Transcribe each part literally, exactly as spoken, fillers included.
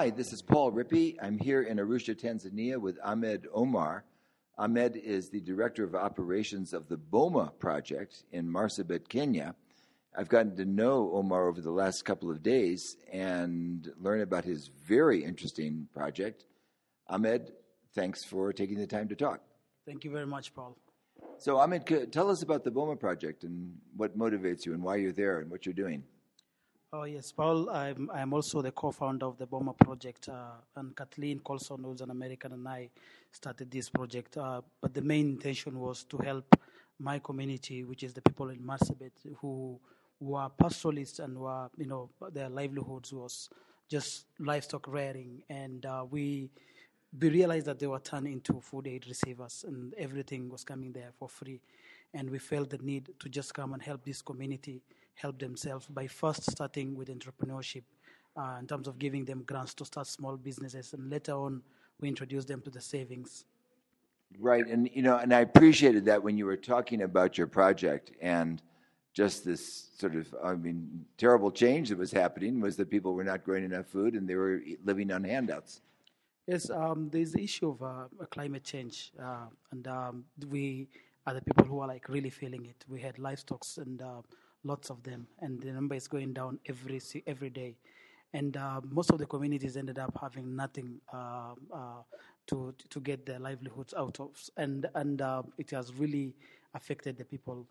Hi, this is Paul Rippey. I'm here in Arusha, Tanzania with Ahmed Omar. Ahmed is the Director of Operations of the BOMA project in Marsabit, Kenya. I've gotten to know Omar over the last couple of days and learn about his very interesting project. Ahmed, thanks for taking the time to talk. Thank you very much, Paul. So Ahmed, c- tell us about the BOMA project and what motivates you and why you're there and what you're doing. Oh, yes, Paul. I'm, I'm also the co-founder of the BOMA project, uh, and Kathleen Colson, who's an American, and I started this project. Uh, but the main intention was to help my community, which is the people in Marsabit, who were pastoralists and were, you know, their livelihoods was just livestock rearing. And uh, we, we realized that they were turned into food aid receivers, and everything was coming there for free. And we felt the need to just come and help this community help themselves by first starting with entrepreneurship uh, in terms of giving them grants to start small businesses, and later on we introduced them to the savings. Right, and you know, and I appreciated that when you were talking about your project and just this sort of, I mean, terrible change that was happening was that people were not growing enough food and they were living on handouts. Yes, um, there's the issue of uh, climate change, uh, and um, we are the people who are like really feeling it. We had livestock and uh, lots of them, and the number is going down every every day. And uh, most of the communities ended up having nothing uh, uh, to to get their livelihoods out of, and and uh, it has really affected the people.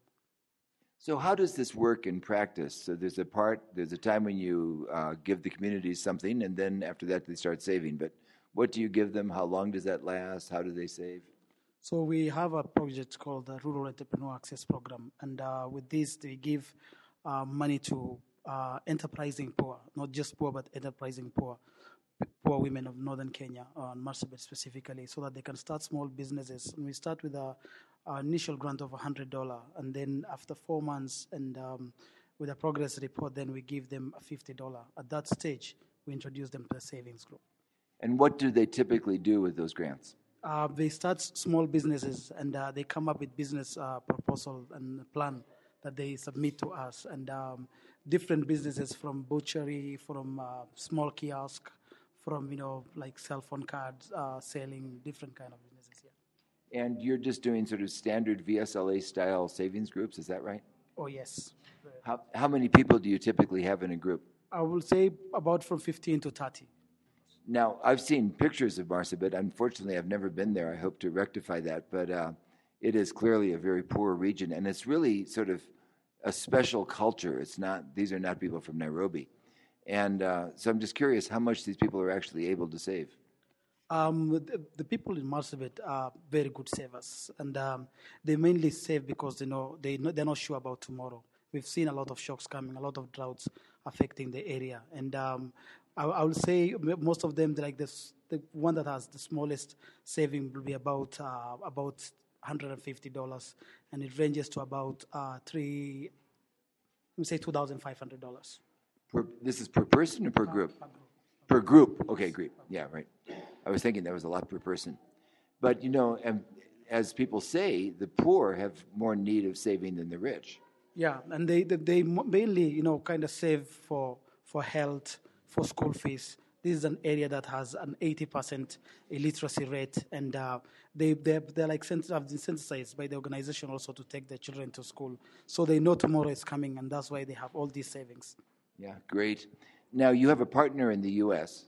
So how does this work in practice? So there's a part, there's a time when you uh, give the communities something, and then after that they start saving. But what do you give them? How long does that last? How do they save? So we have a project called the Rural Entrepreneur Access Program, and uh, with this they give uh, money to uh, enterprising poor, not just poor, but enterprising poor, poor women of northern Kenya, uh, and Marsabit specifically, so that they can start small businesses. And we start with a, a initial grant of one hundred dollars, and then after four months and um, with a progress report, then we give them fifty dollars. At that stage, we introduce them to the savings group. And what do they typically do with those grants? Uh, they start small businesses, and uh, they come up with business uh, proposal and plan that they submit to us. And um, different businesses, from butchery, from uh, small kiosk, from, you know, like cell phone cards, uh, selling different kind of businesses. Yeah. And you're just doing sort of standard V S L A style savings groups, is that right? Oh yes. How how many people do you typically have in a group? I will say about from fifteen to thirty. Now, I've seen pictures of Marsabit. Unfortunately, I've never been there. I hope to rectify that. But uh, it is clearly a very poor region, and it's really sort of a special culture. It's not; these are not people from Nairobi, and uh, so I'm just curious how much these people are actually able to save. Um, the, the people in Marsabit are very good savers, and um, they mainly save because they know they know, they're not sure about tomorrow. We've seen a lot of shocks coming, a lot of droughts affecting the area, and um, I, I will say most of them, like this, the one that has the smallest saving will be about uh, about one hundred fifty dollars, and it ranges to about uh, three, let me say two thousand five hundred dollars. Per, this is per person or per group? Per group. Per group. Okay, great. Yeah, right. I was thinking that was a lot per person. But, you know, and as people say, the poor have more need of saving than the rich. Yeah, and they, they, they mainly, you know, kind of save for, for health, for school fees. This is an area that has an eighty percent illiteracy rate, and uh, they, they're, they're like have been sensitized by the organization also to take their children to school. So they know tomorrow is coming, and that's why they have all these savings. Yeah, great. Now, you have a partner in the U S.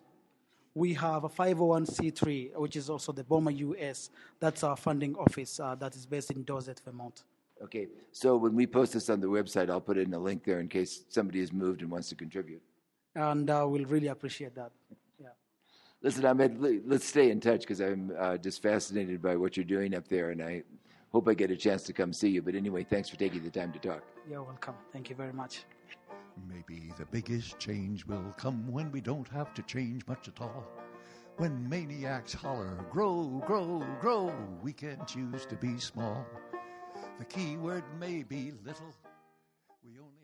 We have a five oh one c three, which is also the BOMA U S. That's our funding office uh, that is based in Dorset, Vermont. Okay, so when we post this on the website, I'll put in a link there in case somebody has moved and wants to contribute. And uh, we'll really appreciate that. Yeah. Listen, Ahmed, let's stay in touch because I'm uh, just fascinated by what you're doing up there, and I hope I get a chance to come see you. But anyway, thanks for taking the time to talk. You're welcome. Thank you very much. Maybe the biggest change will come when we don't have to change much at all. When maniacs holler, grow, grow, grow, we can choose to be small. The key word may be little. We only